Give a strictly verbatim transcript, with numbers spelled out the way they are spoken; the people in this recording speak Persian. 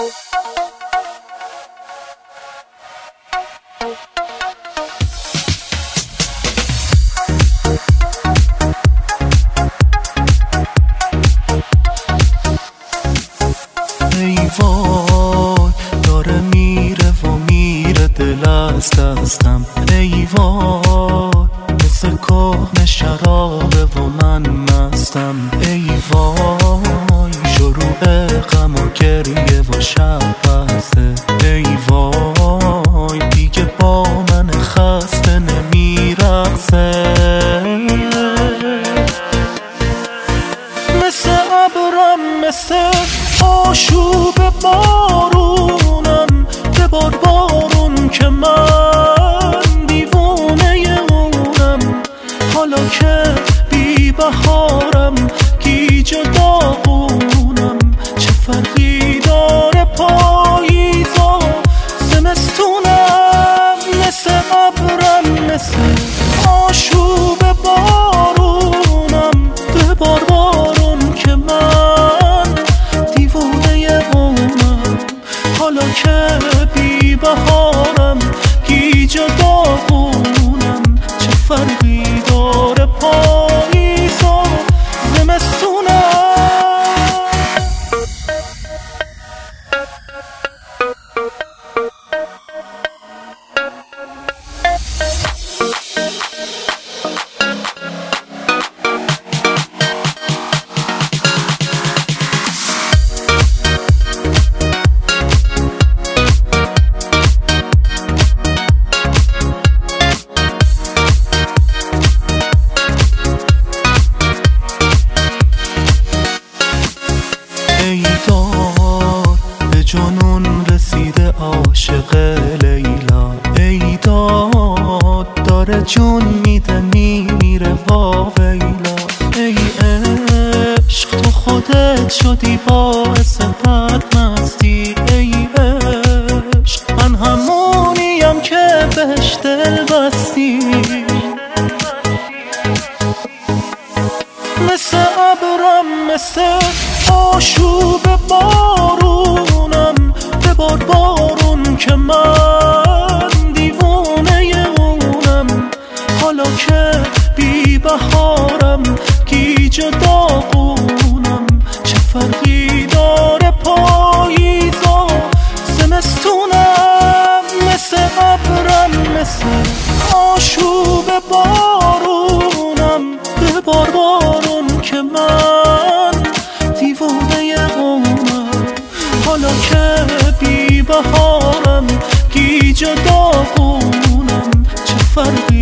ای وای داره میره و میره دل از دستم، ای وای مثل کهنه شرابه و من مستم، ای وای شروع غم و گریه و شب بسته، ای وای دیگه با من خسته نمیرقصه، مثل ابرم مثل آشوب بارونم، ببار بارون که من دیوونه اونم، حالا که بی بهارم گیج و داغونم، چه فرقی داره پاییز و زمستونم، مثل ابرم مثل آشوب بارونم، ببار بارون که من دیوونه اونم، حالا که بی بهارم گیج و داغونم، چه فرقی داره پاییز و زمستونم. ای داد به جنون رسیده عاشق لیلا، ای داد داره جون میده میمیره وا ویلا، ای عشق تو خودت شدی باعث بدمستی، ای عشق من همونیم که بهش دل بستی، مثل ابرم مثل آشوب بارونم، ببار بارون که من دیوونه اونم، حالا که بی بهارم گیج و داغونم، چه فرقی داره پاییز و زمستونم، مثل ابرم مثل آشوب بارونم، ببار بارون که من دیوونه اونم، حالا که بی بهارم گیج و داغونم، چه فرقی